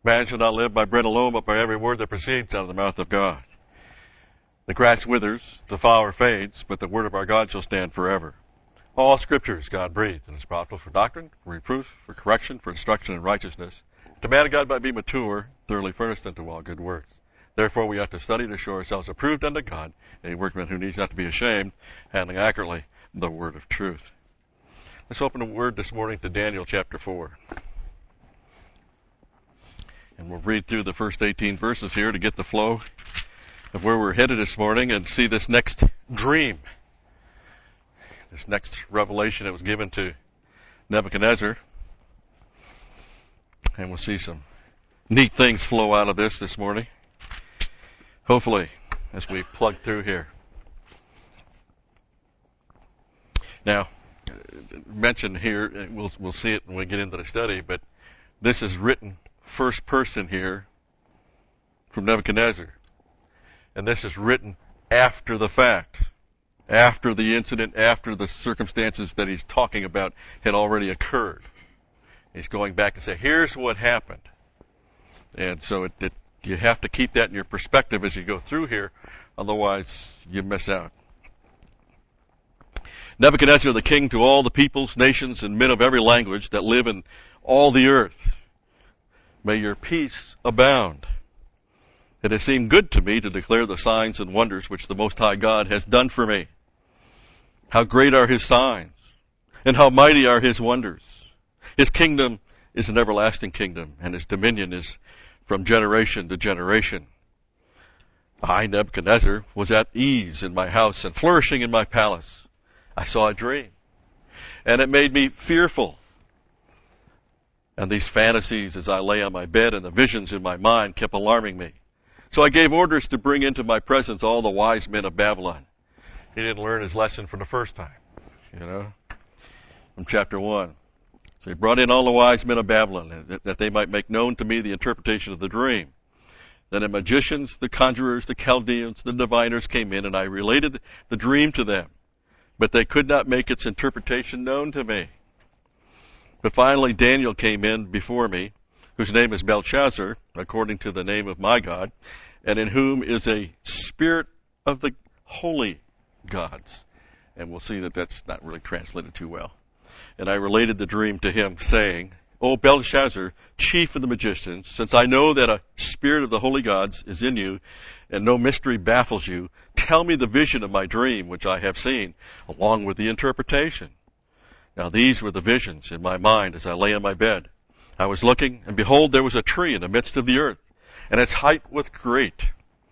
Man shall not live by bread alone, but by every word that proceeds out of the mouth of God. The grass withers, the flower fades, but the word of our God shall stand forever. All Scripture is God-breathed and is profitable for doctrine, for reproof, for correction, for instruction in righteousness. The man of God might be mature, thoroughly furnished unto all good works. Therefore we ought to study to show ourselves approved unto God, a workman who needs not to be ashamed, handling accurately the word of truth. Let's open the word this morning to Daniel chapter 4. And we'll read through the first 18 verses here to get the flow of where we're headed this morning and see this next dream. This next revelation that was given to Nebuchadnezzar. And we'll see some neat things flow out of this morning. Hopefully, as we plug through here. Now, mentioned here, we'll see it when we get into the study, but this is written first person here from Nebuchadnezzar. And this is written after the fact, after the incident, after the circumstances that he's talking about had already occurred. He's going back and saying, here's what happened. And so you have to keep that in your perspective as you go through here, otherwise you miss out. Nebuchadnezzar the king to all the peoples, nations, and men of every language that live in all the earth. May your peace abound. It has seemed good to me to declare the signs and wonders which the Most High God has done for me. How great are His signs, and how mighty are His wonders. His kingdom is an everlasting kingdom, and His dominion is from generation to generation. I, Nebuchadnezzar, was at ease in my house and flourishing in my palace. I saw a dream, and it made me fearful. And these fantasies as I lay on my bed and the visions in my mind kept alarming me. So I gave orders to bring into my presence all the wise men of Babylon. He didn't learn his lesson for the first time, from chapter 1. So he brought in all the wise men of Babylon that they might make known to me the interpretation of the dream. Then the magicians, the conjurers, the Chaldeans, the diviners came in, and I related the dream to them. But they could not make its interpretation known to me. But finally Daniel came in before me, whose name is Belshazzar, according to the name of my God, and in whom is a spirit of the holy gods. And we'll see that that's not really translated too well. And I related the dream to him, saying, O Belshazzar, chief of the magicians, since I know that a spirit of the holy gods is in you, and no mystery baffles you, tell me the vision of my dream which I have seen, along with the interpretation. Now these were the visions in my mind as I lay on my bed. I was looking, and behold, there was a tree in the midst of the earth, and its height was great.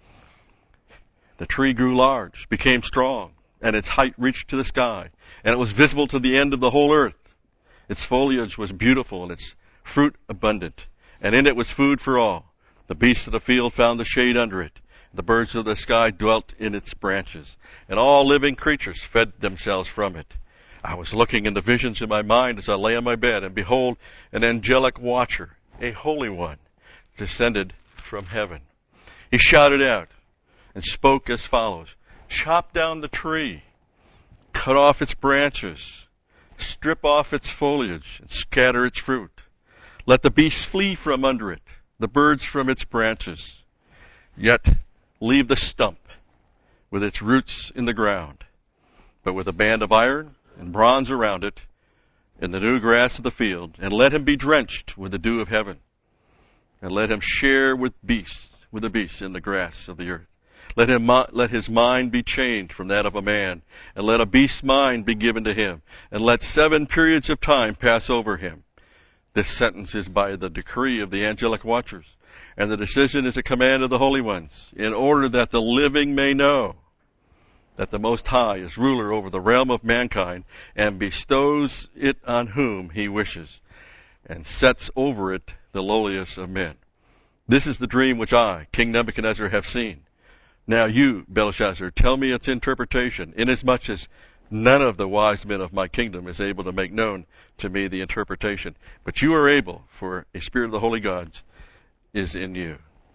The tree grew large, became strong, and its height reached to the sky, and it was visible to the end of the whole earth. Its foliage was beautiful, and its fruit abundant, and in it was food for all. The beasts of the field found the shade under it. The birds of the sky dwelt in its branches, and all living creatures fed themselves from it. I was looking in the visions in my mind as I lay on my bed, and behold, an angelic watcher, a holy one, descended from heaven. He shouted out and spoke as follows, chop down the tree, cut off its branches, strip off its foliage, and scatter its fruit. Let the beasts flee from under it, the birds from its branches. Yet leave the stump with its roots in the ground, but with a band of iron and bronze around it, in the new grass of the field, and let him be drenched with the dew of heaven, and let him share with the beasts in the grass of the earth. Let his mind be changed from that of a man, and let a beast's mind be given to him, and let 7 periods of time pass over him. This sentence is by the decree of the angelic watchers, and the decision is a command of the holy ones, in order that the living may know that the Most High is ruler over the realm of mankind, and bestows it on whom he wishes, and sets over it the lowliest of men. This is the dream which I, King Nebuchadnezzar, have seen. Now you, Belshazzar, tell me its interpretation, inasmuch as none of the wise men of my kingdom is able to make known to me the interpretation. But you are able, for a spirit of the holy gods is in you.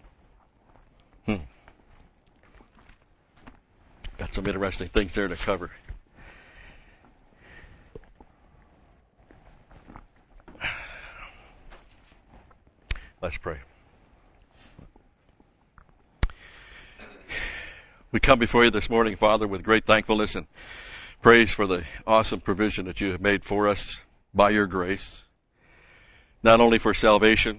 Got some interesting things there to cover. Let's pray. We come before you this morning, Father, with great thankfulness and praise for the awesome provision that you have made for us by your grace, not only for salvation,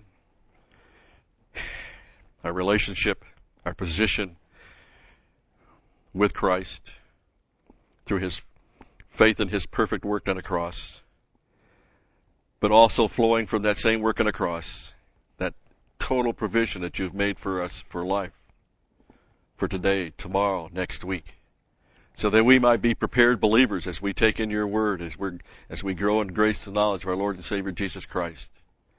our relationship, our position with Christ through his faith in his perfect work on the cross, but also flowing from that same work on the cross, that total provision that you've made for us for life, for today, tomorrow, next week, so that we might be prepared believers as we take in your word, as we grow in grace and knowledge of our Lord and Savior Jesus Christ,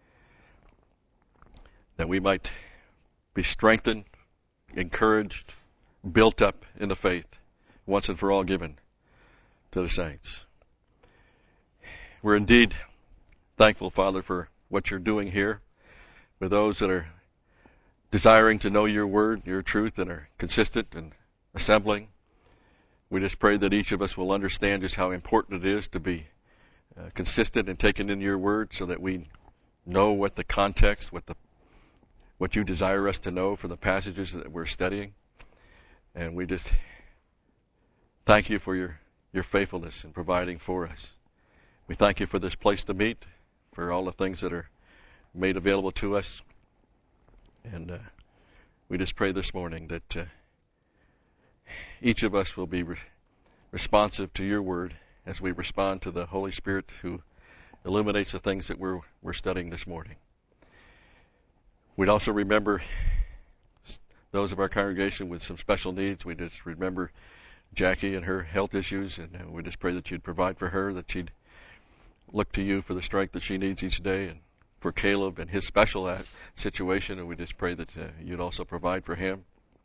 that we might be strengthened, encouraged, built up in the faith, once and for all given to the saints. We're indeed thankful, Father, for what you're doing here with those that are desiring to know your word, your truth, and are consistent and assembling. We just pray that each of us will understand just how important it is to be consistent and taken in your word, so that we know what the context, what you desire us to know for the passages that we're studying. And we just thank you for your faithfulness in providing for us. We thank you for this place to meet, for all the things that are made available to us. And we just pray this morning that each of us will be responsive to your word as we respond to the Holy Spirit who illuminates the things that we're studying this morning. We'd also remember those of our congregation with some special needs. We just remember Jackie and her health issues, and we just pray that you'd provide for her, that she'd look to you for the strength that she needs each day, and for Caleb and his special situation, and we just pray that you'd also provide for him.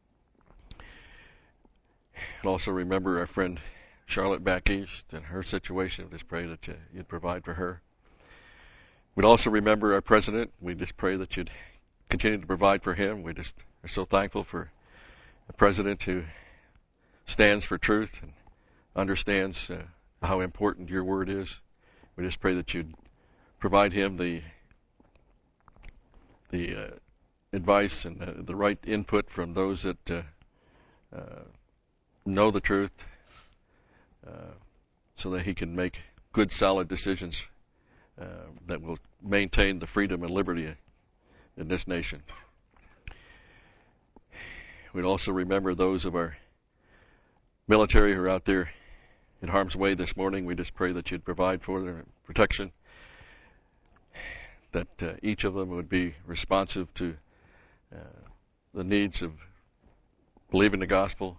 And also remember our friend Charlotte back east and her situation. We just pray that you'd provide for her. We'd also remember our president. We just pray that you'd continue to provide for him. We just are so thankful for a president who stands for truth and understands how important your word is. We just pray that you'd provide him the advice and the right input from those that know the truth, so that he can make good, solid decisions that will maintain the freedom and liberty in this nation. We'd also remember those of our military who are out there in harm's way this morning. We just pray that you'd provide for their protection, that each of them would be responsive to the needs of believing the gospel,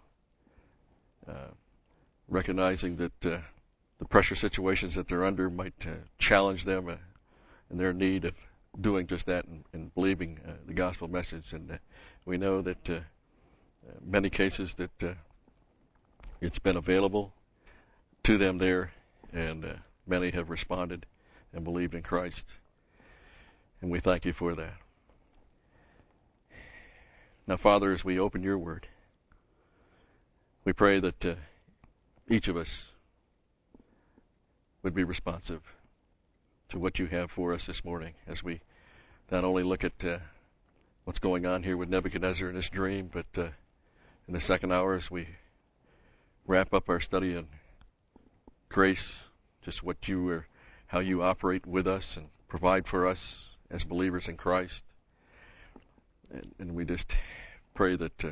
recognizing that the pressure situations that they're under might challenge them in their need of doing just that and believing the gospel message. And we know that many cases that it's been available to them there, and many have responded and believed in Christ. And we thank you for that. Now, Father, as we open your word, we pray that each of us would be responsive to what you have for us this morning, as we not only look at what's going on here with Nebuchadnezzar in his dream, but in the second hour, as we wrap up our study on grace, just how you operate with us and provide for us as believers in Christ. And we just pray that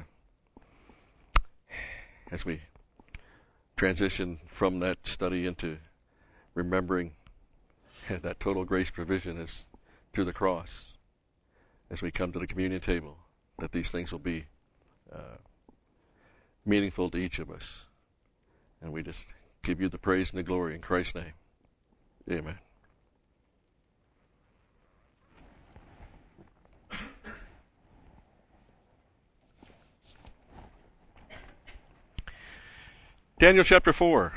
as we transition from that study into remembering that total grace provision is through the cross, as we come to the communion table, that these things will be meaningful to each of us. And we just give you the praise and the glory in Christ's name. Amen. Daniel chapter 4.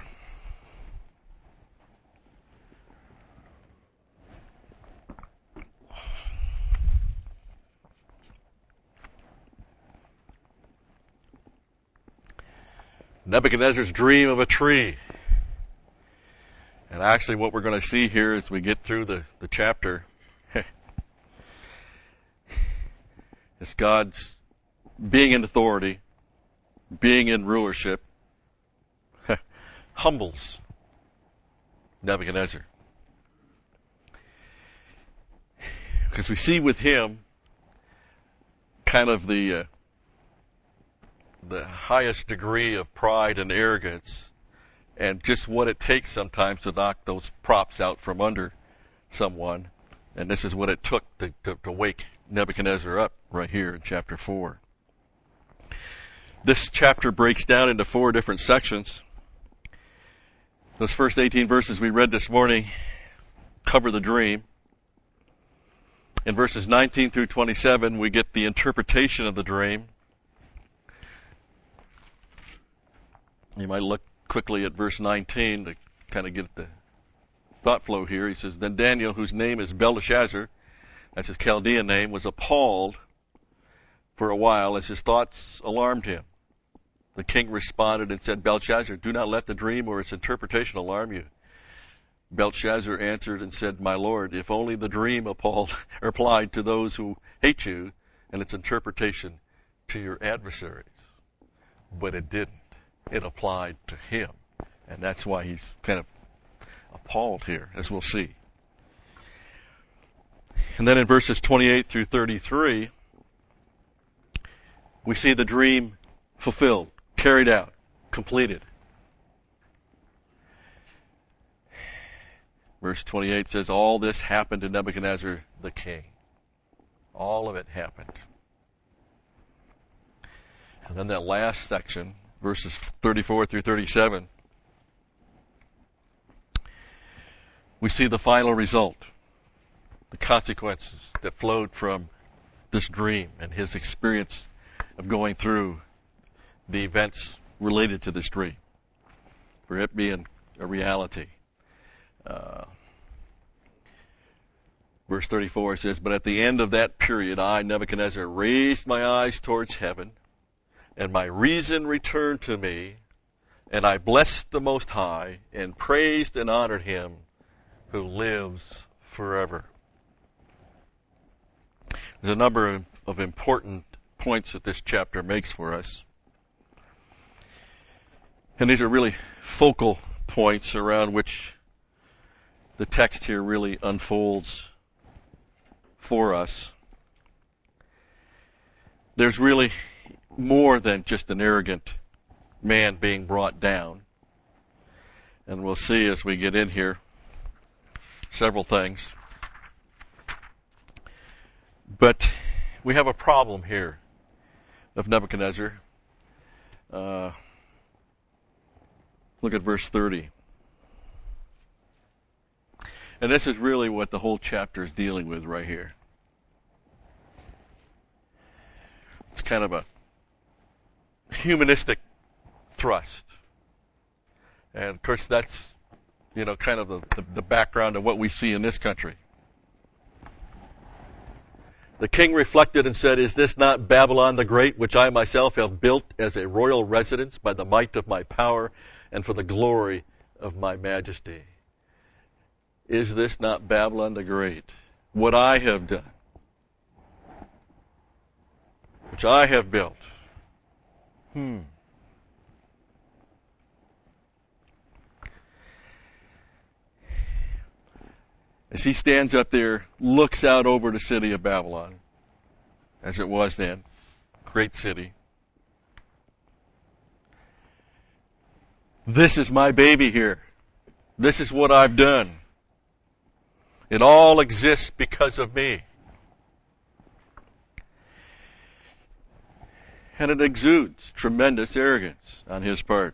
Nebuchadnezzar's dream of a tree. And actually what we're going to see here as we get through the chapter is God's being in authority, being in rulership, humbles Nebuchadnezzar. Because we see with him kind of the highest degree of pride and arrogance, and just what it takes sometimes to knock those props out from under someone. And this is what it took to wake Nebuchadnezzar up right here in chapter 4. This chapter breaks down into 4 different sections. Those first 18 verses we read this morning cover the dream. In verses 19 through 27, we get the interpretation of the dream. You might look quickly at verse 19 to kind of get the thought flow here. He says, Then Daniel, whose name is Belteshazzar, that's his Chaldean name, was appalled for a while as his thoughts alarmed him. The king responded and said, Belshazzar, do not let the dream or its interpretation alarm you. Belshazzar answered and said, My lord, if only the dream applied to those who hate you, and its interpretation to your adversaries. But it didn't. It applied to him. And that's why he's kind of appalled here, as we'll see. And then in verses 28 through 33, we see the dream fulfilled, carried out, completed. Verse 28 says, All this happened to Nebuchadnezzar the king. All of it happened. And then that last section, verses 34 through 37, we see the final result, the consequences that flowed from this dream and his experience of going through the events related to this dream, for it being a reality. Verse 34 says, But at the end of that period, I, Nebuchadnezzar, raised my eyes towards heaven, and my reason returned to me, and I blessed the Most High, and praised and honored him who lives forever. There's a number of important points that this chapter makes for us. And these are really focal points around which the text here really unfolds for us. There's really more than just an arrogant man being brought down. And we'll see as we get in here several things. But we have a problem here of Nebuchadnezzar. Look at verse 30. And this is really what the whole chapter is dealing with right here. It's kind of a humanistic thrust. And of course that's, kind of the background of what we see in this country. The king reflected and said, Is this not Babylon the Great, which I myself have built as a royal residence by the might of my power and for the glory of my majesty? Is this not Babylon the Great, what I have done, which I have built? As he stands up there, looks out over the city of Babylon, as it was then, great city. This is my baby here. This is what I've done. It all exists because of me. And it exudes tremendous arrogance on his part.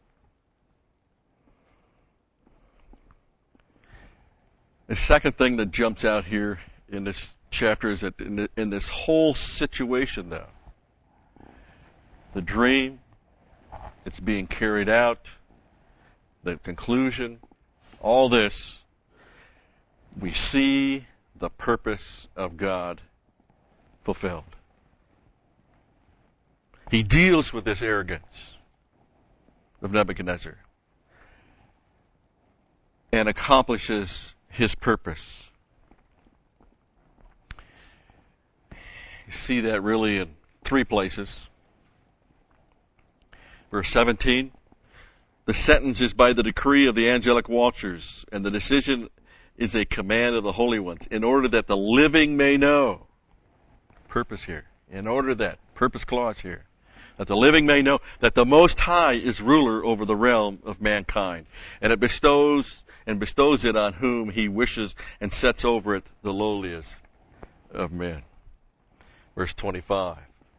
The second thing that jumps out here in this chapter is that in this whole situation, though, the dream, it's being carried out, the conclusion, all this, we see the purpose of God fulfilled. He deals with this arrogance of Nebuchadnezzar and accomplishes his purpose. You see that really in 3 places. Verse 17, the sentence is by the decree of the angelic watchers, and the decision is a command of the holy ones, in order that the living may know. Purpose here. In order that. Purpose clause here. That the living may know that the Most High is ruler over the realm of mankind, and it bestows it on whom he wishes, and sets over it the lowliest of men. Verse 25.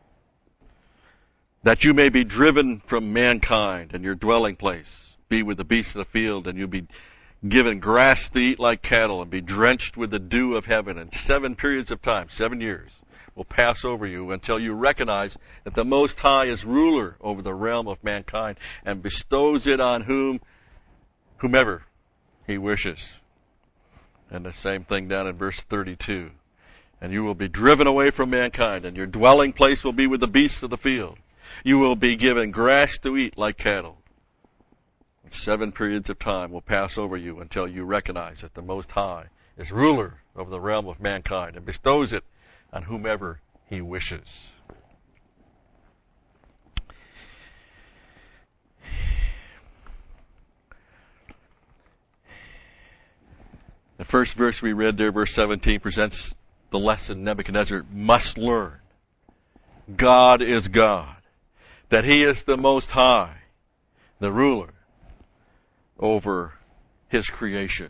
That you may be driven from mankind, and your dwelling place be with the beasts of the field, and you be given grass to eat like cattle, and be drenched with the dew of heaven. And 7 periods of time, 7 years, will pass over you until you recognize that the Most High is ruler over the realm of mankind, and bestows it on whomever he wishes. And the same thing down in verse 32. And you will be driven away from mankind, and your dwelling place will be with the beasts of the field. You will be given grass to eat like cattle. 7 periods of time will pass over you until you recognize that the Most High is ruler over the realm of mankind, and bestows it on whomever he wishes. The first verse we read there, verse 17, presents the lesson Nebuchadnezzar must learn. God is God. That he is the Most High, the ruler over his creation.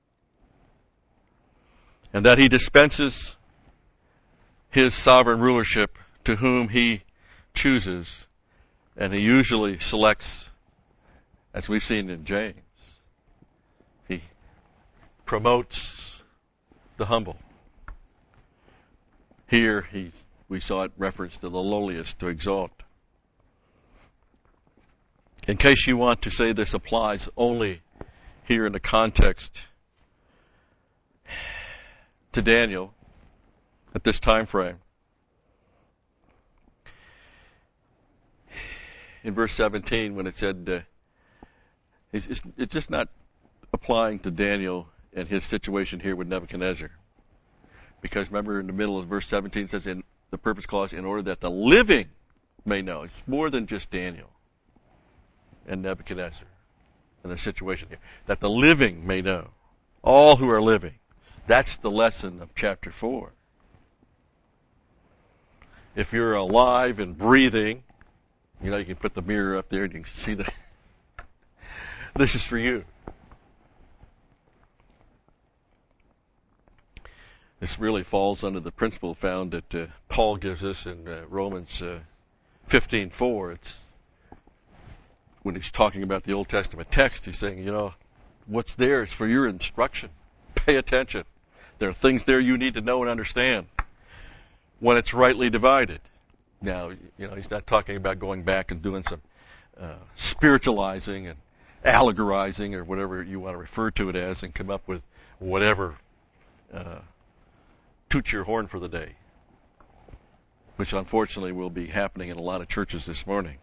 And that he dispenses his sovereign rulership to whom he chooses, and he usually selects, as we've seen in James, he promotes the humble. Here we saw it referenced to the lowliest to exalt. In case you want to say this applies only here in the context to Daniel at this time frame, in verse 17 when it said, it's just not applying to Daniel and his situation here with Nebuchadnezzar. Because remember in the middle of verse 17 it says in the purpose clause, in order that the living may know. It's more than just Daniel and Nebuchadnezzar and the situation here. That the living may know. All who are living. That's the lesson of chapter 4. If you're alive and breathing, you can put the mirror up there and you can see this is for you. This really falls under the principle found that Paul gives us in Romans 15:4. It's when he's talking about the Old Testament text, he's saying, what's there is for your instruction. Pay attention. There are things there you need to know and understand when it's rightly divided. Now, he's not talking about going back and doing some spiritualizing and allegorizing or whatever you want to refer to it as and come up with whatever toots your horn for the day, which unfortunately will be happening in a lot of churches this morning.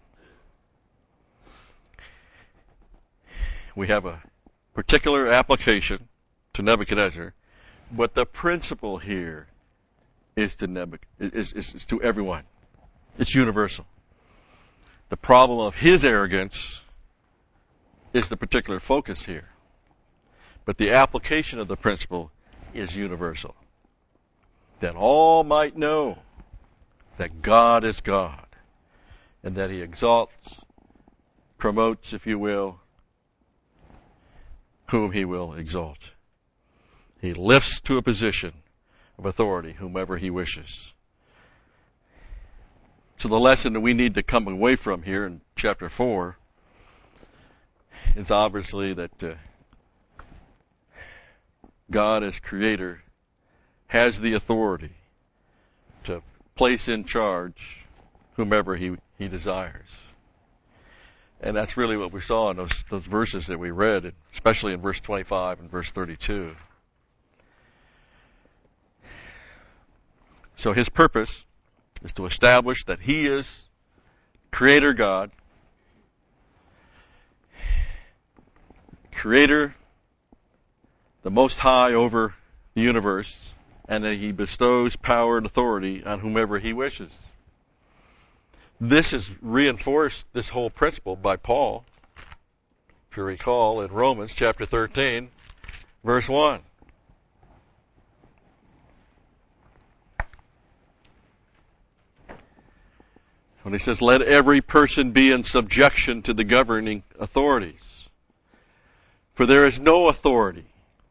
We have a particular application to Nebuchadnezzar, but the principle here is to everyone. It's universal. The problem of his arrogance is the particular focus here. But the application of the principle is universal. That all might know that God is God, and that he exalts, promotes, if you will, whom he will exalt. He lifts to a position of authority whomever he wishes. So the lesson that we need to come away from here in chapter 4 is obviously that God as creator has the authority to place in charge whomever he desires. And that's really what we saw in those verses that we read, especially in verse 25 and verse 32. So his purpose is to establish that he is Creator God, Creator, the Most High over the universe, and that he bestows power and authority on whomever he wishes. This is reinforced, this whole principle, by Paul, if you recall, in Romans chapter 13, verse 1. When he says, let every person be in subjection to the governing authorities. For there is no authority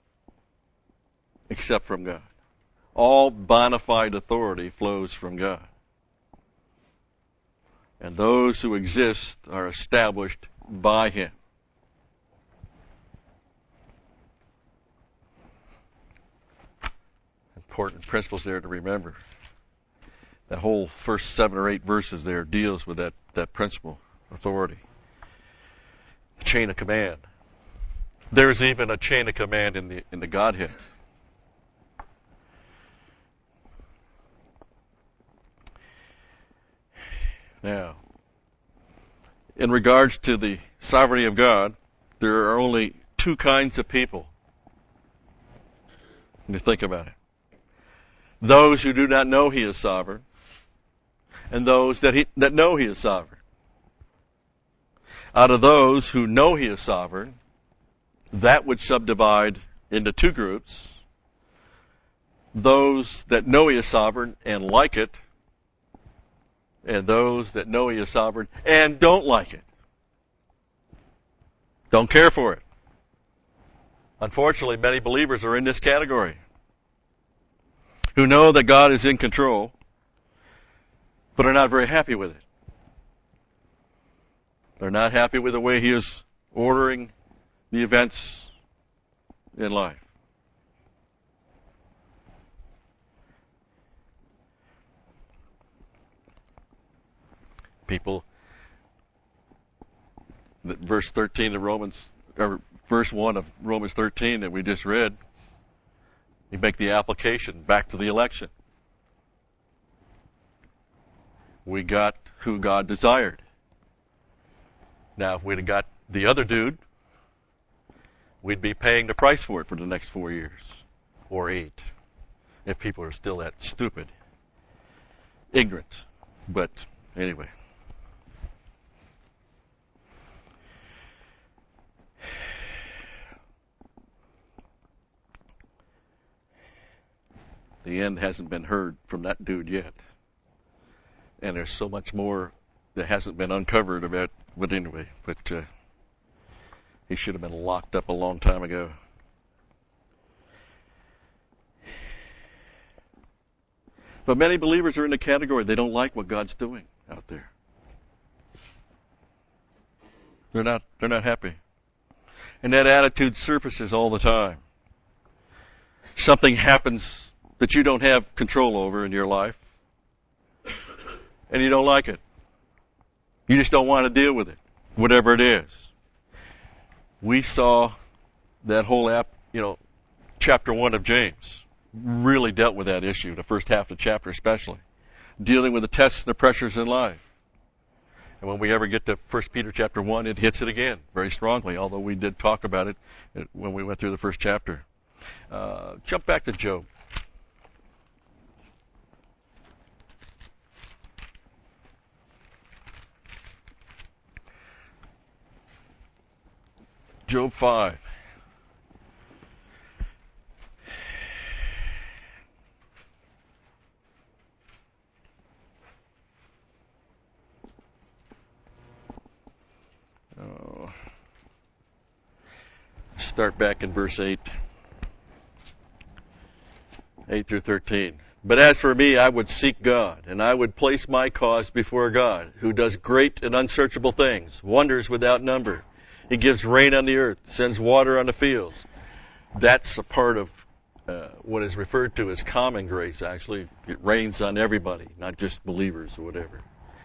except from God. All bona fide authority flows from God. And those who exist are established by Him. Important principles there to remember. That whole first 7 or 8 verses there deals with that principle, authority. Chain of command. There's even a chain of command in the Godhead. Now, in regards to the sovereignty of God, there are only 2 kinds of people. When you think about it. Those who do not know He is sovereign, and those that know He is sovereign. Out of those who know He is sovereign, that would subdivide into 2 groups. Those that know He is sovereign and like it, and those that know He is sovereign and don't like it. Don't care for it. Unfortunately, many believers are in this category, who know that God is in control, but are not very happy with it. They're not happy with the way He is ordering the events in life. People, verse 13 of Romans, or verse 1 of Romans 13 that we just read, you make the application back to the election. We got who God desired. Now, if we'd have got the other dude, we'd be paying the price for it for the next 4 years, or 8, if people are still that stupid, ignorant. But anyway. The end hasn't been heard from that dude yet. And there's so much more that hasn't been uncovered about, but anyway, he should have been locked up a long time ago. But many believers are in the category, they don't like what God's doing out there. They're not happy. And that attitude surfaces all the time. Something happens that you don't have control over in your life, and you don't like it. You just don't want to deal with it, whatever it is. We saw that whole chapter 1 of James really dealt with that issue, the first half of the chapter especially, dealing with the tests and the pressures in life. And when we ever get to 1 Peter chapter 1, it hits it again very strongly, although we did talk about it when we went through the first chapter. Jump back to Job. Job 5. Start back in verse 8 through 13. But as for me, I would seek God, and I would place my cause before God, who does great and unsearchable things, wonders without number. He gives rain on the earth, sends water on the fields. That's a part of what is referred to as common grace, actually. It rains on everybody, not just believers or whatever.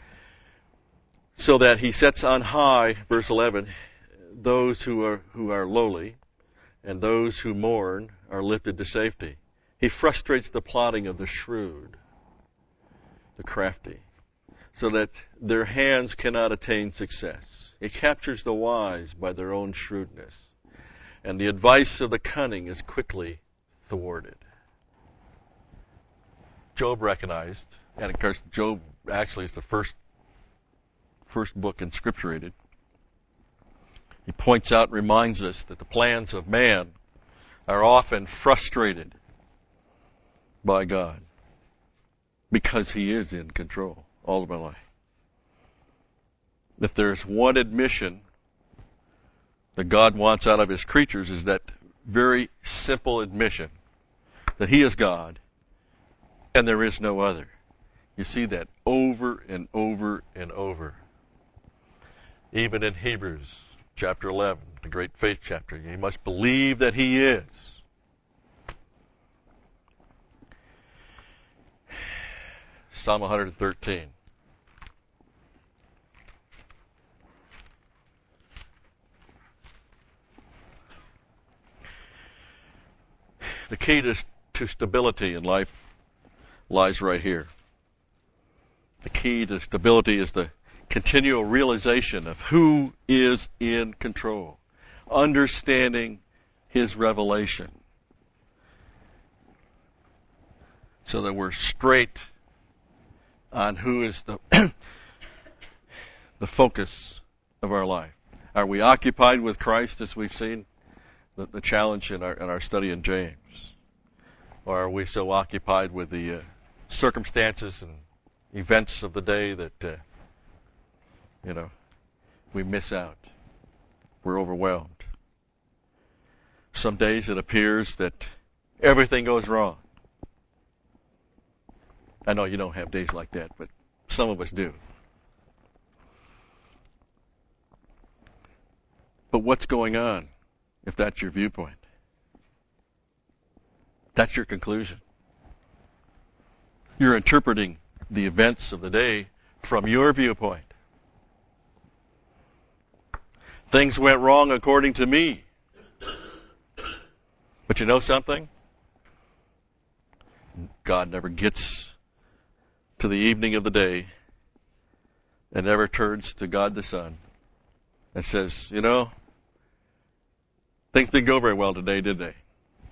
So that He sets on high, verse 11, those who are lowly, and those who mourn are lifted to safety. He frustrates the plotting of the shrewd, the crafty, so that their hands cannot attain success. He captures the wise by their own shrewdness, and the advice of the cunning is quickly thwarted. Job recognized, and of course Job actually is the first first book inscripturated, he points out and reminds us that the plans of man are often frustrated by God because he is in control all of my life. If there's one admission that God wants out of his creatures, is that very simple admission that he is God and there is no other. You see that over and over and over. Even in Hebrews chapter 11, the great faith chapter, you must believe that he is. Psalm 113. The key to stability in life lies right here. The key to stability is the continual realization of who is in control, understanding his revelation, so that we're straight on who is the the focus of our life. Are we occupied with Christ, as we've seen the challenge in our study in James? Or are we so occupied with the circumstances and events of the day that, we miss out? We're overwhelmed. Some days it appears that everything goes wrong. I know you don't have days like that, but some of us do. But what's going on if that's your viewpoint? That's your conclusion. You're interpreting the events of the day from your viewpoint. Things went wrong according to me. But you know something? God never gets to the evening of the day and never turns to God the Son and says, things didn't go very well today, did they?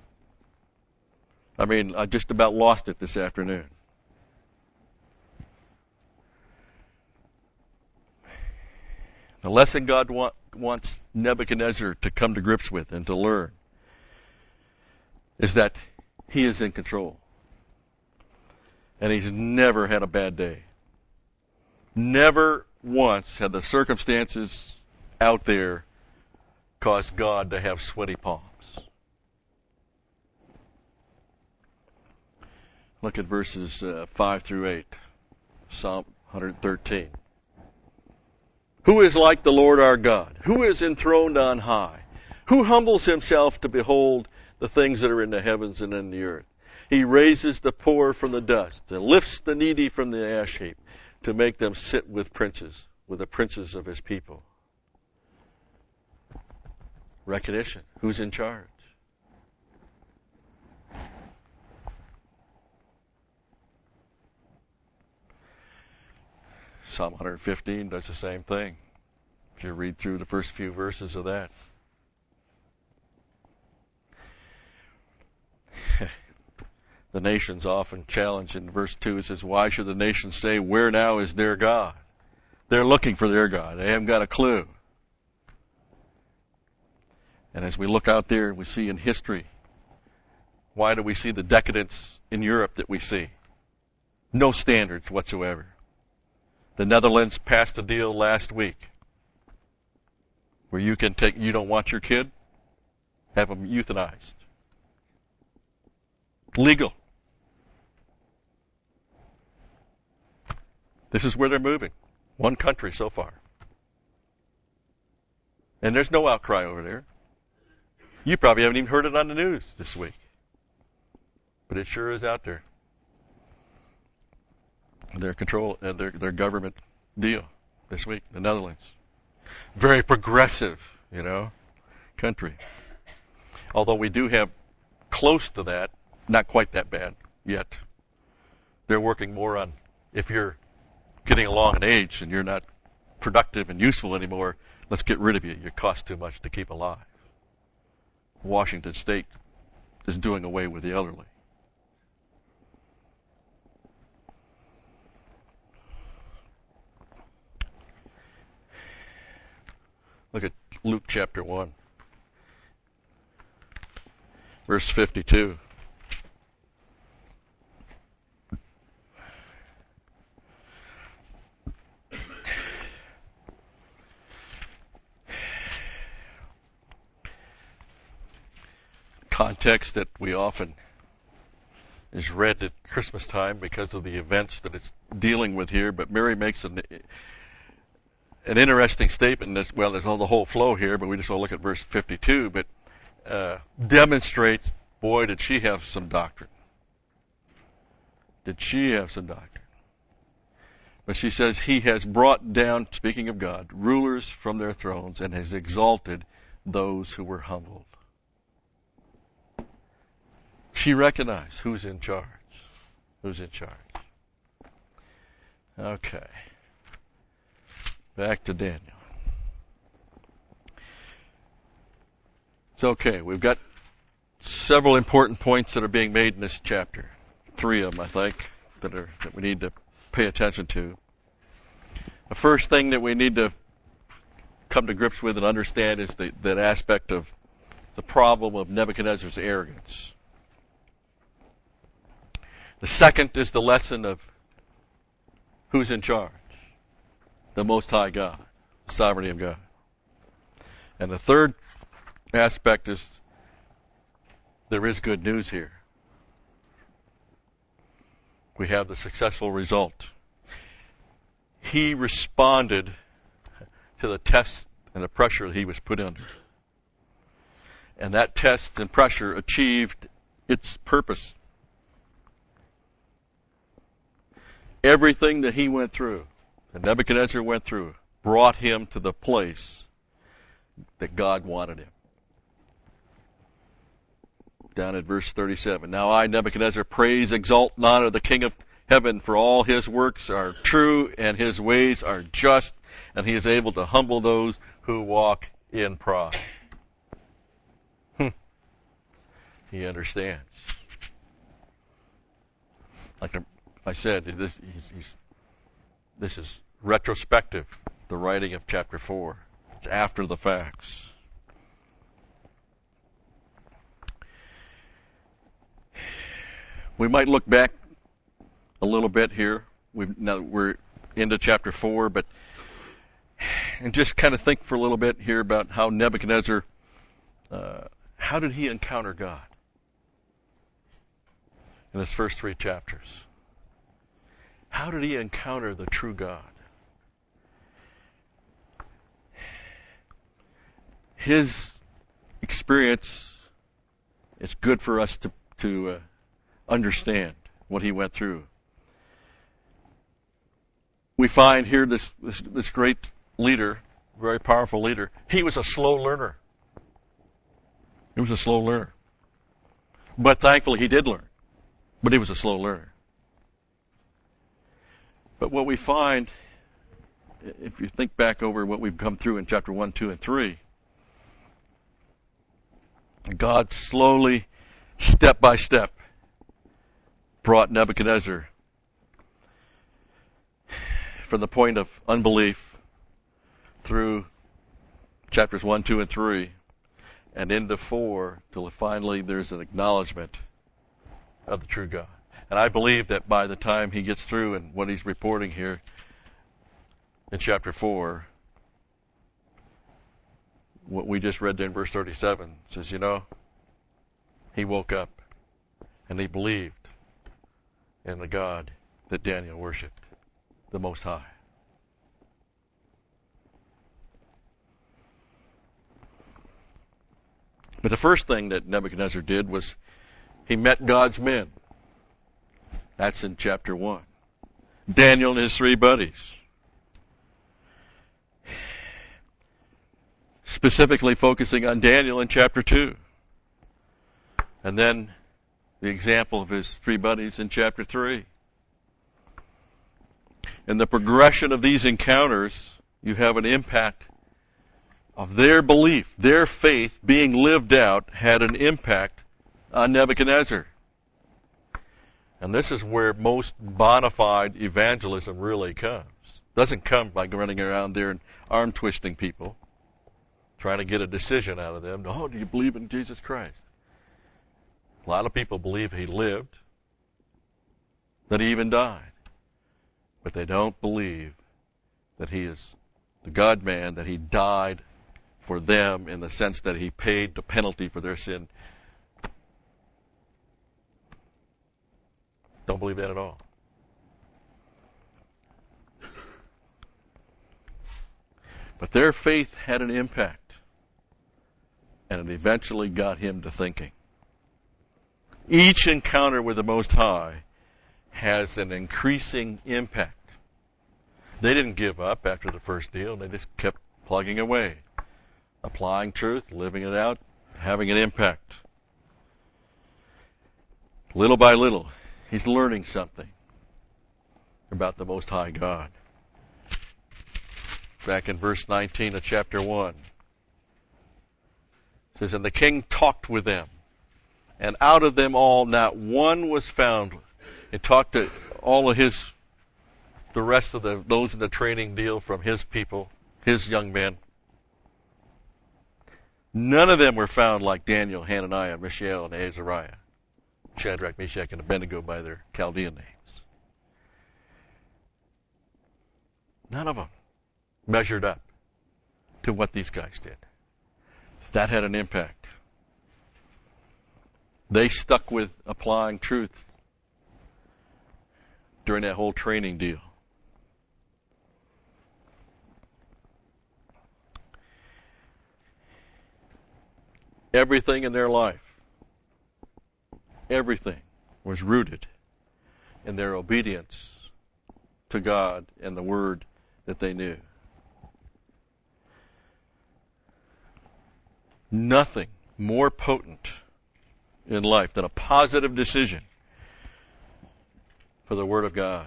I mean, I just about lost it this afternoon. The lesson God wants Nebuchadnezzar to come to grips with and to learn is that he is in control. And he's never had a bad day. Never once had the circumstances out there caused God to have sweaty palms. Look at verses 5 through 8, Psalm 113. Who is like the Lord our God? Who is enthroned on high? Who humbles himself to behold the things that are in the heavens and in the earth? He raises the poor from the dust and lifts the needy from the ash heap to make them sit with princes, with the princes of his people. Recognition. Who's in charge? Psalm 115 does the same thing. If you read through the first few verses of that. The nations often challenge in verse 2. It says, why should the nations say, where now is their God? They're looking for their God. They haven't got a clue. And as we look out there, we see in history, why do we see the decadence in Europe that we see? No standards whatsoever. The Netherlands passed a deal last week where you don't want your kid, have them euthanized. Legal. This is where they're moving. One country so far. And there's no outcry over there. You probably haven't even heard it on the news this week. But it sure is out there. Their control and their government deal this week, the Netherlands. Very progressive, country. Although we do have close to that, not quite that bad yet. They're working more on, if you're getting along in age and you're not productive and useful anymore, let's get rid of you. You cost too much to keep alive. Washington State is doing away with the elderly. Look at Luke chapter 1, verse 52. Context that we often is read at Christmas time because of the events that it's dealing with here, but Mary makes an interesting statement. Well, there's all the whole flow here, but we just want to look at verse 52, but demonstrates, boy, did she have some doctrine. Did she have some doctrine? But she says, he has brought down, speaking of God, rulers from their thrones and has exalted those who were humbled. She recognized who's in charge. Who's in charge. Okay. Back to Daniel. It's okay. We've got several important points that are being made in this chapter. 3 of them, I think, that we need to pay attention to. The first thing that we need to come to grips with and understand is that aspect of the problem of Nebuchadnezzar's arrogance. The second is the lesson of who's in charge. The Most High God, the sovereignty of God. And the third aspect is there is good news here. We have the successful result. He responded to the test and the pressure that he was put under. And that test and pressure achieved its purpose. Everything that he went through, that Nebuchadnezzar went through, brought him to the place that God wanted him. Down at verse 37. Now I, Nebuchadnezzar, praise, exalt, and honor the King of heaven, for all his works are true and his ways are just, and he is able to humble those who walk in pride. He understands. Like I said, this is retrospective, the writing of chapter 4. It's after the facts. We might look back a little bit here. We're into chapter 4, and just kind of think for a little bit here about how Nebuchadnezzar, how did he encounter God in his first 3 chapters? How did he encounter the true God? His experience, it's good for us to understand what he went through. We find here this great leader, very powerful leader. He was a slow learner. He was a slow learner. But thankfully he did learn. But he was a slow learner. But what we find, if you think back over what we've come through in chapter 1, 2, and 3, God slowly, step by step, brought Nebuchadnezzar from the point of unbelief through chapters 1, 2, and 3, and into 4, till finally there's an acknowledgement of the true God. And I believe that by the time he gets through and what he's reporting here in chapter 4, what we just read there in verse 37 says, he woke up and he believed in the God that Daniel worshipped, the Most High. But the first thing that Nebuchadnezzar did was he met God's men. That's in chapter 1. Daniel and his 3 buddies. Specifically focusing on Daniel in chapter 2. And then the example of his 3 buddies in chapter 3. In the progression of these encounters, you have an impact of their belief, their faith being lived out had an impact on Nebuchadnezzar. And this is where most bona fide evangelism really comes. It doesn't come by running around there and arm twisting people. trying to get a decision out of them. Oh, do you believe in Jesus Christ? A lot of people believe he lived, that he even died. But they don't believe that he is the God-man, that he died for them in the sense that he paid the penalty for their sin. Don't believe that at all. But their faith had an impact, and it eventually got him to thinking. Each encounter with the Most High has an increasing impact. They didn't give up after the first deal. They just kept plugging away, applying truth, living it out, having an impact. Little by little, he's learning something about the Most High God. Back in verse 19 of chapter 1, it says, "And the king talked with them, and out of them all not one was found." It talked to all of the rest of those in the training deal from his people, his young men. None of them were found like Daniel, Hananiah, Mishael, and Azariah, Shadrach, Meshach, and Abednego by their Chaldean names. None of them measured up to what these guys did. That had an impact. They stuck with applying truth during that whole training deal. Everything in their life, everything was rooted in their obedience to God and the Word that they knew. Nothing more potent in life than a positive decision for the Word of God.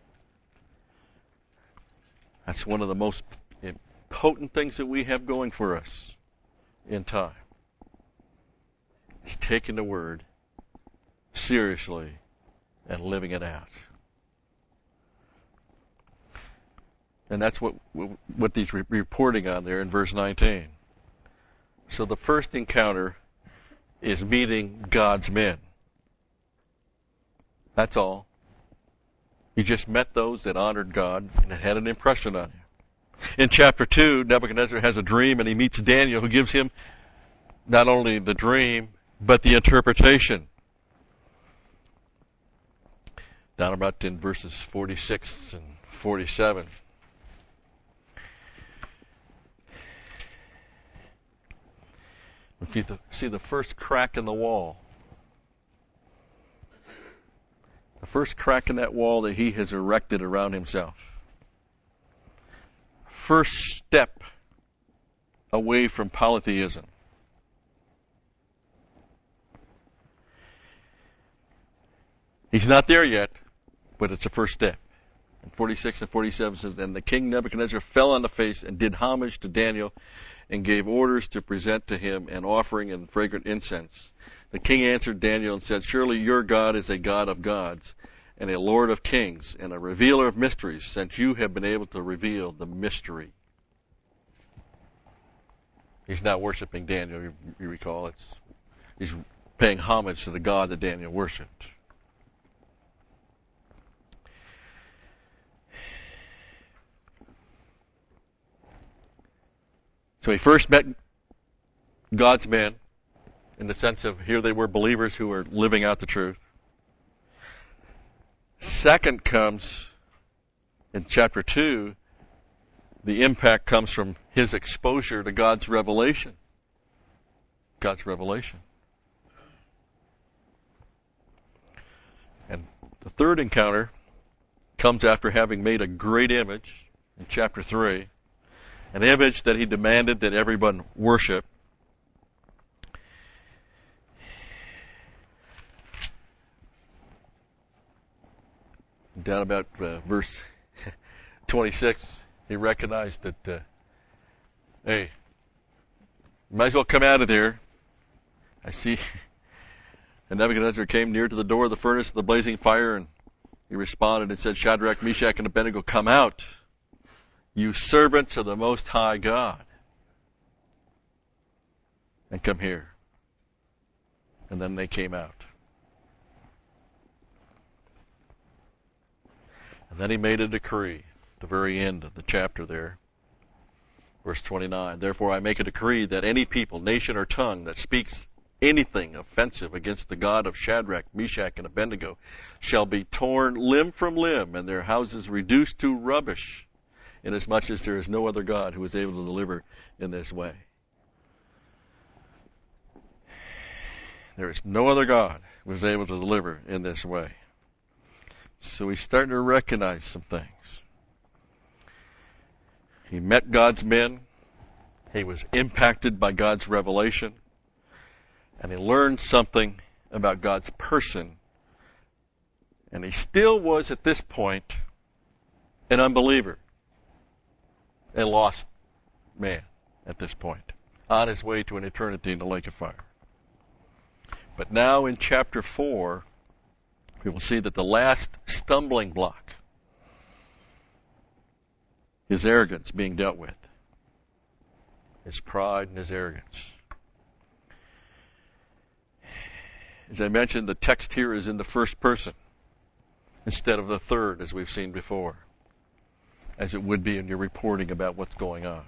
That's one of the most potent things that we have going for us in time. It's taking the Word seriously and living it out. And that's what he's reporting on there in verse 19. So the first encounter is meeting God's men. That's all. You just met those that honored God and had an impression on you. In chapter 2, Nebuchadnezzar has a dream and he meets Daniel, who gives him not only the dream, but the interpretation. Down about in verses 46 and 47. If you see the first crack in the wall, the first crack in that wall that he has erected around himself, first step away from polytheism. He's not there yet, but it's a first step. And 46 and 47 says, "And the king Nebuchadnezzar fell on the face and did homage to Daniel and gave orders to present to him an offering and fragrant incense. The king answered Daniel and said, 'Surely your God is a God of gods and a Lord of kings and a revealer of mysteries, since you have been able to reveal the mystery.'" He's not worshiping Daniel, you recall. He's paying homage to the God that Daniel worshipped. So he first met God's men in the sense of here they were believers who were living out the truth. Second comes in chapter 2, the impact comes from his exposure to God's revelation. God's revelation. And the third encounter comes after having made a great image in chapter 3. An image that he demanded that everyone worship. Down about verse 26, he recognized that, hey, might as well come out of there. I see. And Nebuchadnezzar came near to the door of the furnace of the blazing fire, and he responded and said, "Shadrach, Meshach, and Abednego, come out, you servants of the Most High God." and come here. And then they came out. And then he made a decree, at the very end of the chapter there, verse 29. Therefore I make a decree that any people, nation, or tongue that speaks anything offensive against the God of Shadrach, Meshach, and Abednego shall be torn limb from limb, and their houses reduced to rubbish, inasmuch as there is no other God who is able to deliver in this way. There is no other God who is able to deliver in this way. So he's starting to recognize some things. He met God's men. He was impacted by God's revelation. And he learned something about God's person. And he still was, at this point, an unbeliever. A lost man at this point, on his way to an eternity in the lake of fire. But now in chapter 4, we will see that the last stumbling block is arrogance being dealt with. His pride and his arrogance. As I mentioned, the text here is in the first person instead of the third, as we've seen before, as it would be in your reporting about what's going on.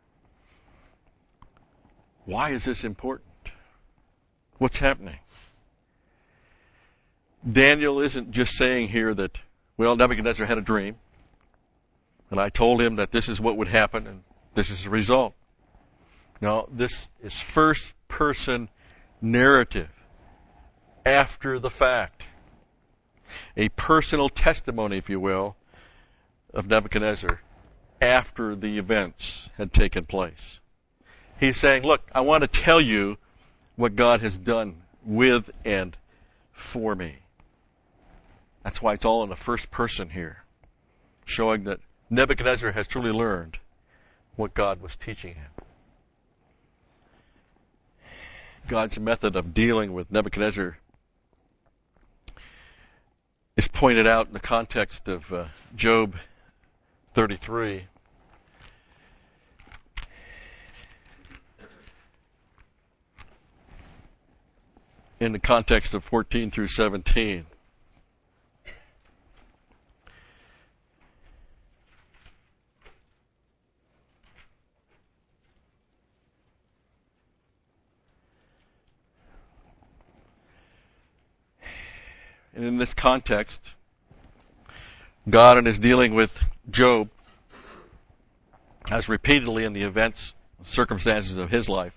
Why is this important? What's happening? Daniel isn't just saying here that, well, Nebuchadnezzar had a dream, and I told him that this is what would happen, and this is the result. No, this is first-person narrative after the fact. A personal testimony, if you will, of Nebuchadnezzar after the events had taken place. He's saying, look, I want to tell you what God has done with and for me. That's why it's all in the first person here, showing that Nebuchadnezzar has truly learned what God was teaching him. God's method of dealing with Nebuchadnezzar is pointed out in the context of Job 33. In the context of 14 through 17. And in this context, God, in his dealing with Job, has repeatedly in the events, circumstances of his life,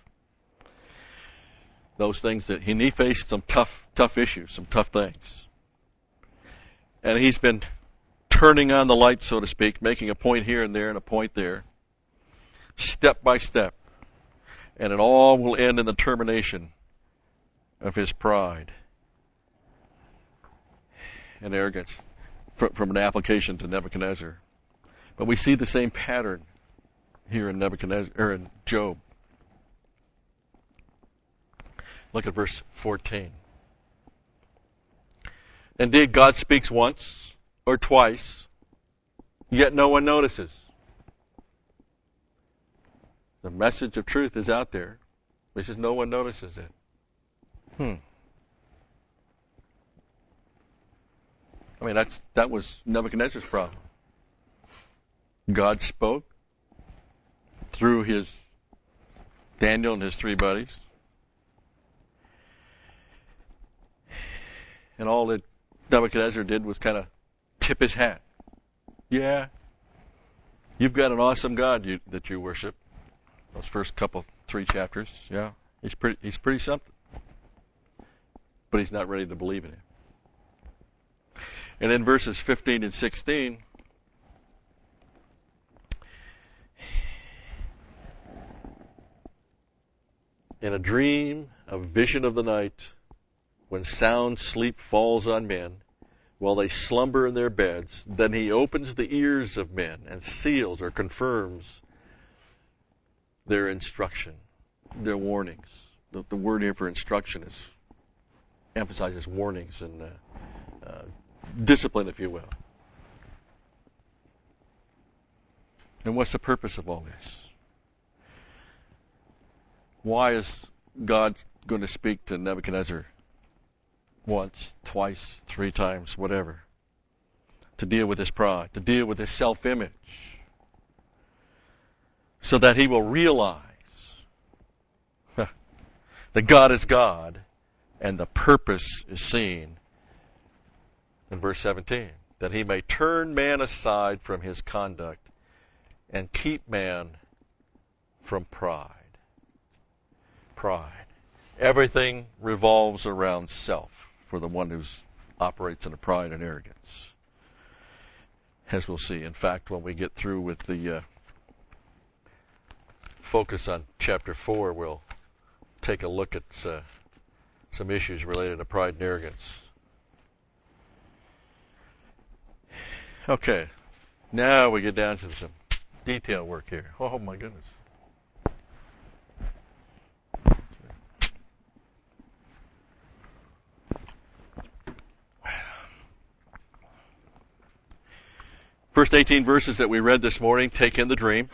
those things that he faced some tough issues, some tough things. And he's been turning on the light, so to speak, making a point here and there and a point there, step by step. And it all will end in the termination of his pride and arrogance from an application to Nebuchadnezzar. But we see the same pattern here in Nebuchadnezzar, or in Job. Look at verse 14. Indeed, God speaks once or twice, yet no one notices. The message of truth is out there. He says no one notices it. I mean, that was Nebuchadnezzar's problem. God spoke through his Daniel and his three buddies. And all that Nebuchadnezzar did was kind of tip his hat. Yeah, you've got an awesome God that you worship. Those first three chapters, yeah, he's pretty something. But he's not ready to believe in him. And in verses 15 and 16, in a dream, a vision of the night, when sound sleep falls on men, while they slumber in their beds, then he opens the ears of men and seals or confirms their instruction, their warnings. The word here for instruction emphasizes warnings and discipline, if you will. And what's the purpose of all this? Why is God's going to speak to Nebuchadnezzar once, twice, 3 times, whatever, to deal with his pride, to deal with his self-image, so that he will realize that God is God, and the purpose is seen in verse 17, that he may turn man aside from his conduct and keep man from pride. Pride. Everything revolves around self for the one who operates in a pride and arrogance, as we'll see. In fact, when we get through with the focus on chapter 4, we'll take a look at some issues related to pride and arrogance. Okay, now we get down to some detail work here. Oh my goodness. First 18 verses that we read this morning take in the dream.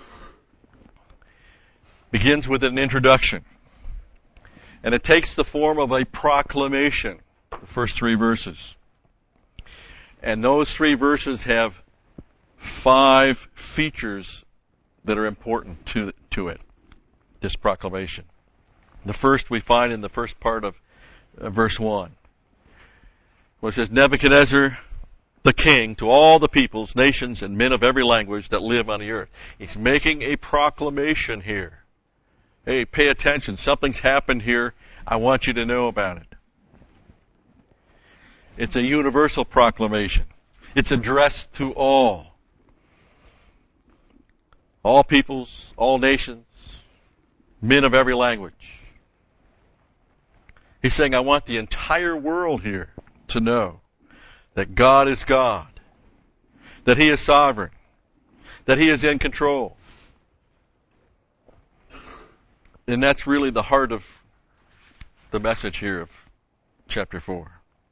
Begins with an introduction. And it takes the form of a proclamation, the first 3 verses. And those 3 verses have 5 features that are important to it, this proclamation. The first we find in the first part of verse 1, where it says, Nebuchadnezzar, the king, to all the peoples, nations, and men of every language that live on the earth. He's making a proclamation here. Hey, pay attention. Something's happened here. I want you to know about it. It's a universal proclamation. It's addressed to all. All peoples, all nations, men of every language. He's saying, I want the entire world here to know that God is God, that He is sovereign, that He is in control. And that's really the heart of the message here of chapter 4.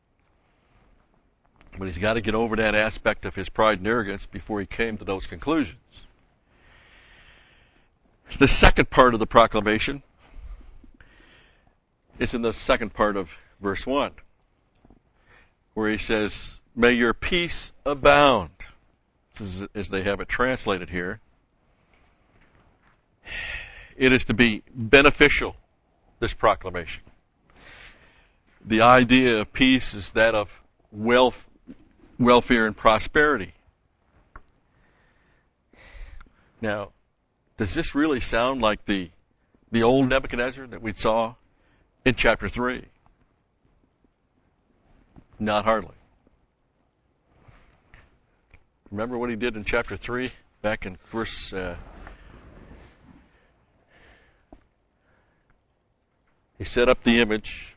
But he's got to get over that aspect of his pride and arrogance before he came to those conclusions. The second part of the proclamation is in the second part of verse 1, where he says, may your peace abound, as they have it translated here. It is to be beneficial, this proclamation. The idea of peace is that of welfare and prosperity. Now, does this really sound like the old Nebuchadnezzar that we saw in chapter 3? Not hardly. Remember what he did in chapter 3, back in verse... he set up the image.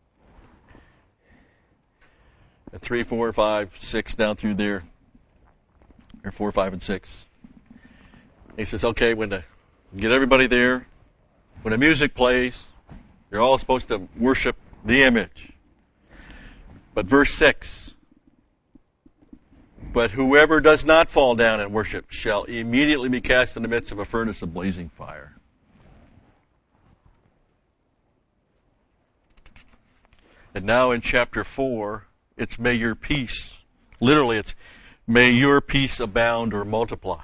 And 3, 4, 5, 6, down through there. Or 4, 5, and 6. He says, okay, get everybody there. When the music plays, you're all supposed to worship the image. But verse 6, but whoever does not fall down and worship shall immediately be cast in the midst of a furnace of blazing fire. And now in chapter 4, it's may your peace, literally it's may your peace abound or multiply.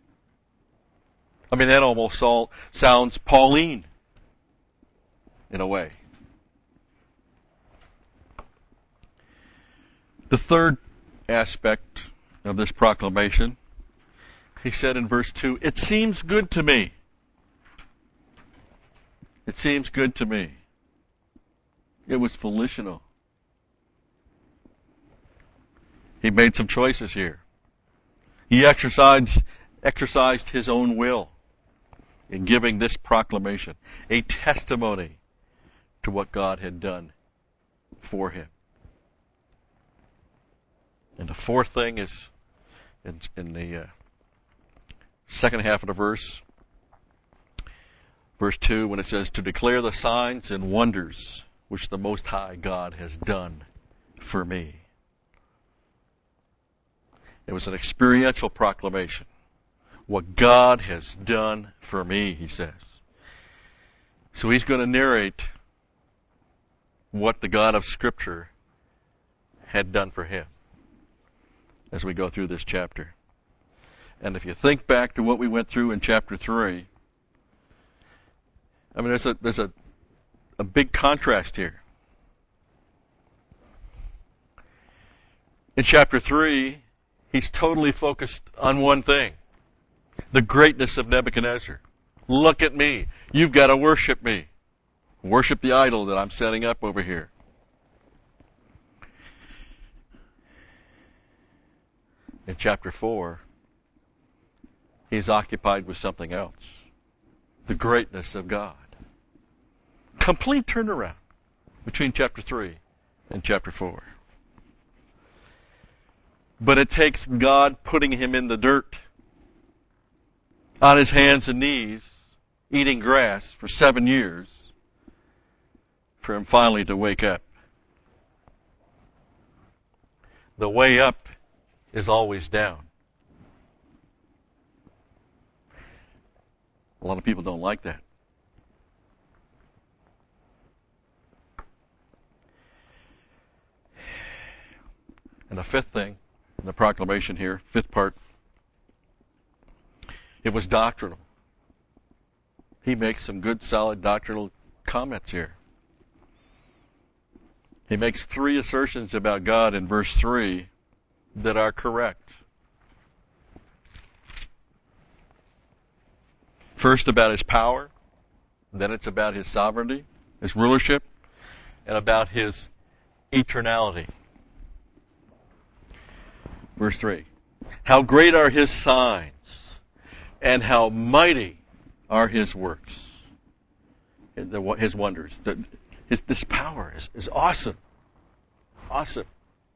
I mean, that almost sounds Pauline in a way. The third aspect of this proclamation, he said in verse 2, it seems good to me. It seems good to me. It was volitional. He made some choices here. He exercised his own will in giving this proclamation, a testimony to what God had done for him. And the fourth thing is in the second half of the verse 2, when it says, to declare the signs and wonders which the Most High God has done for me. It was an experiential proclamation. What God has done for me, he says. So he's going to narrate what the God of Scripture had done for him as we go through this chapter. And if you think back to what we went through in chapter 3, I mean, there's a big contrast here. In chapter 3, he's totally focused on one thing: the greatness of Nebuchadnezzar. Look at me. You've got to worship me. Worship the idol that I'm setting up over here. In chapter 4, he's occupied with something else: the greatness of God. Complete turnaround between chapter 3 and chapter 4. But it takes God putting him in the dirt, on his hands and knees, eating grass for 7 years, for him finally to wake up. The way up is always down. A lot of people don't like that. And the fifth thing, the proclamation here, fifth part, it was doctrinal. He makes some good, solid doctrinal comments here. He makes 3 assertions about God in verse 3 that are correct. First, about his power. Then it's about his sovereignty, his rulership, and about his eternality. Verse 3. How great are his signs, and how mighty are his works. His wonders. This power is awesome. Awesome.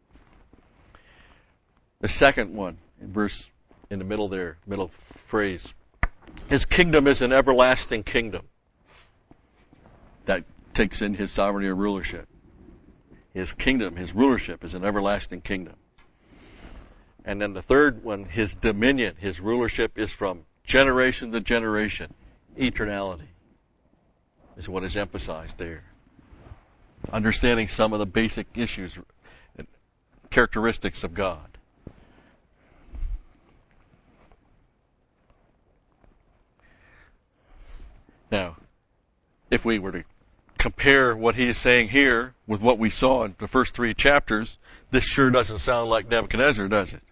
The second one, in the middle there, middle phrase. His kingdom is an everlasting kingdom. That takes in his sovereignty and rulership. His kingdom, his rulership is an everlasting kingdom. And then the third one, his dominion, his rulership is from generation to generation. Eternality is what is emphasized there. Understanding some of the basic issues and characteristics of God. Now, if we were to compare what he is saying here with what we saw in the first 3 chapters, this sure doesn't sound like Nebuchadnezzar, does it?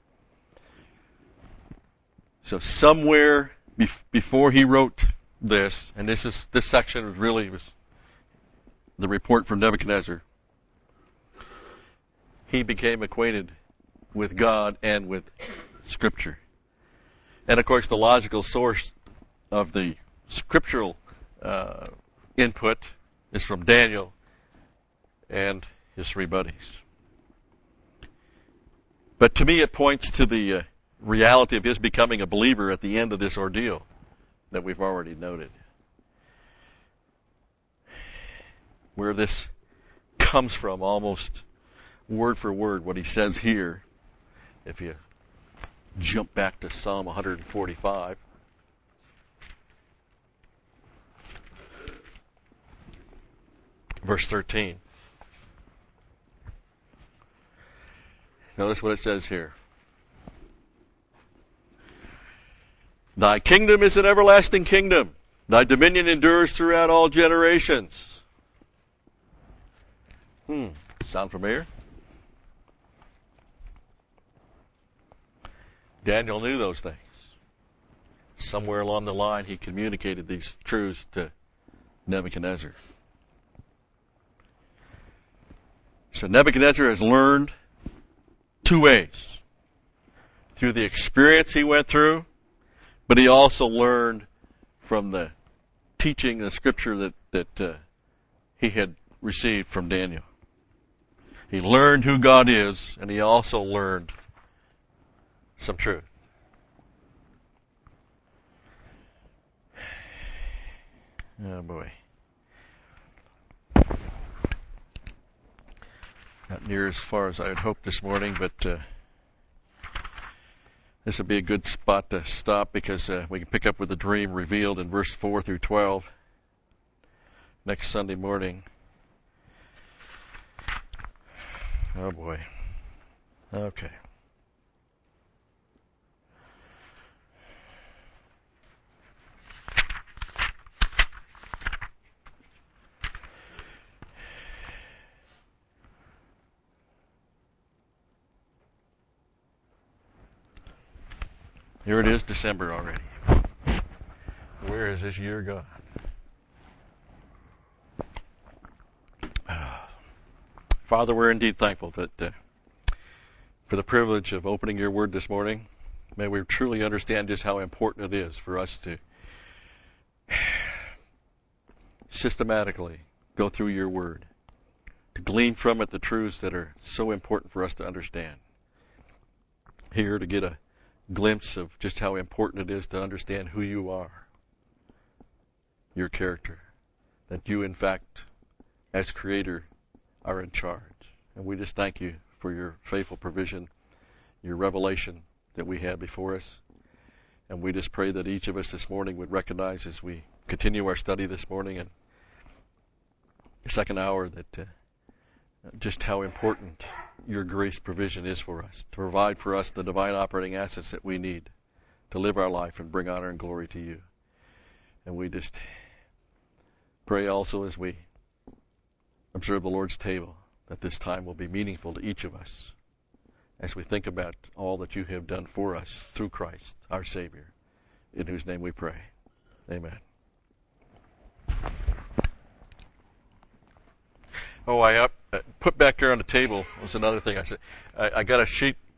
So somewhere before he wrote this, and this section was the report from Nebuchadnezzar, he became acquainted with God and with Scripture. And of course, the logical source of the scriptural input is from Daniel and his 3 buddies. But to me, it points to the reality of his becoming a believer at the end of this ordeal that we've already noted. Where this comes from, almost word for word, what he says here, if you jump back to Psalm 145. Verse 13. Notice what it says here. Thy kingdom is an everlasting kingdom. Thy dominion endures throughout all generations. Sound familiar? Daniel knew those things. Somewhere along the line, he communicated these truths to Nebuchadnezzar. So Nebuchadnezzar has learned 2 ways. Through the experience he went through, but he also learned from the teaching, the scripture that he had received from Daniel. He learned who God is, and he also learned some truth. Oh boy. Not near as far as I had hoped this morning, but this would be a good spot to stop because we can pick up with the dream revealed in verse 4 through 12 next Sunday morning. Oh boy. Okay. Here it is, December already. Where is this year gone? Father, we're indeed thankful that for the privilege of opening your word this morning. May we truly understand just how important it is for us to systematically go through your word, to glean from it the truths that are so important for us to understand. Here to get a glimpse of just how important it is to understand who you are, your character, that you, in fact, as creator, are in charge. And we just thank you for your faithful provision, your revelation that we have before us. And we just pray that each of us this morning would recognize as we continue our study this morning and the second hour that just how important your grace provision is for us, to provide for us the divine operating assets that we need to live our life and bring honor and glory to you. And we just pray also as we observe the Lord's table that this time will be meaningful to each of us as we think about all that you have done for us through Christ, our Savior, in whose name we pray. Amen. Oh, I put back there on the table was another thing I said. I got a sheet